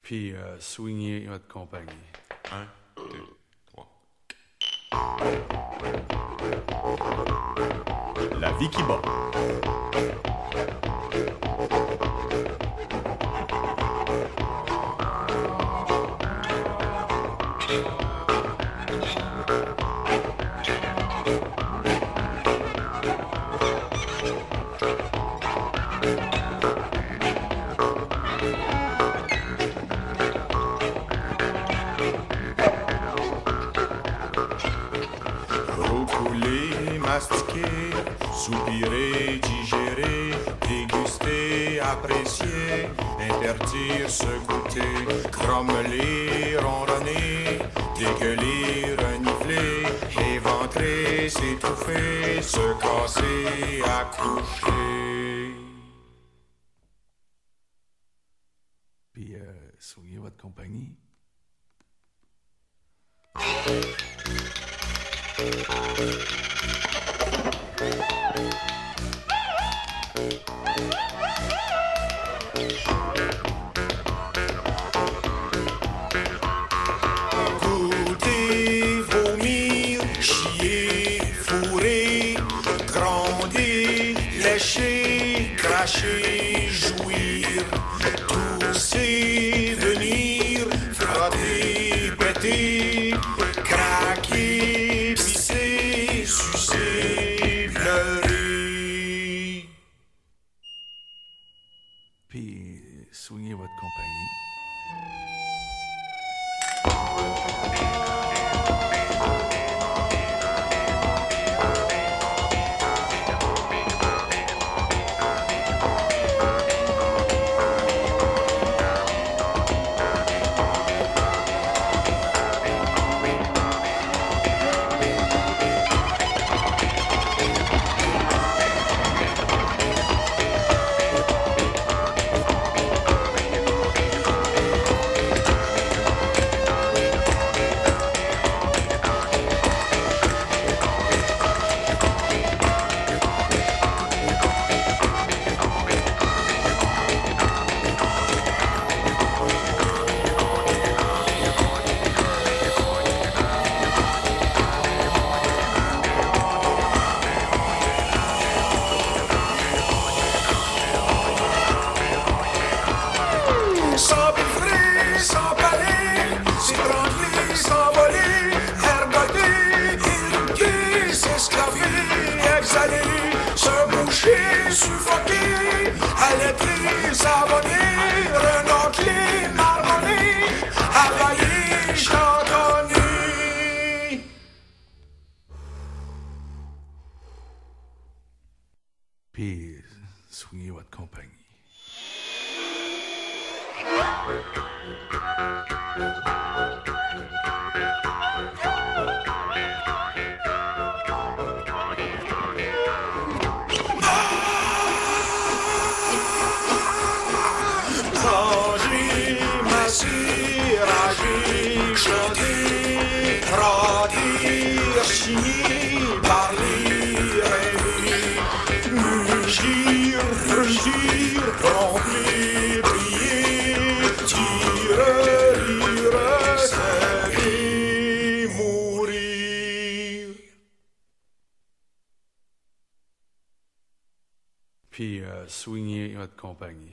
Puis soignez votre compagnie. 1, 2, 3. La vie qui bat. Mastiquer, soupirer, digérer, déguster, apprécier, interdire, se goûter, grommeler, ronronner, dégueuler, renifler, éventrer, s'étouffer, se casser, accoucher. Puis soignez votre compagnie. Goûter, vomir, chier, fourrer, gronder, lécher, cracher, jouir, tousser, venir, frotter, péter, craquer, pisser, sucer, pleurer. Puis soignez votre compagnie. S'empiffrer, s'empaler, s'étrangler, s'envoler, ergoter, éduquer, s'esclaver, exhaler, se boucher, suffoquer, allaiter, savonner, renoncer, marmonner, avaler, chantonner. Puis soignez votre compagnie. Manger, masser, rager, chanter, radir, chier, parler, rêver, mugir, rugir, remplir, prier, tirer, rire, serrer, mourir. Puis soignez votre compagnie.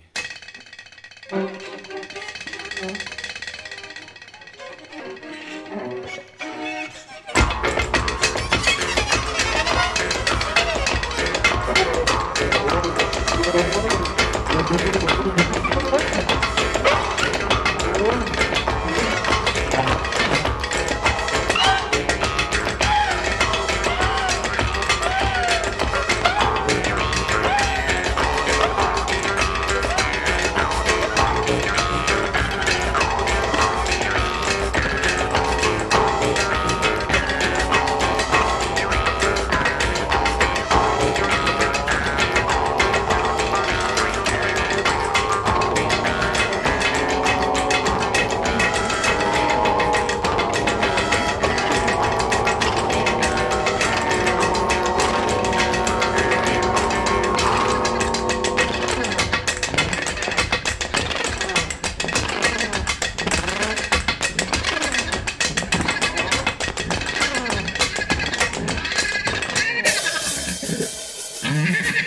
Thank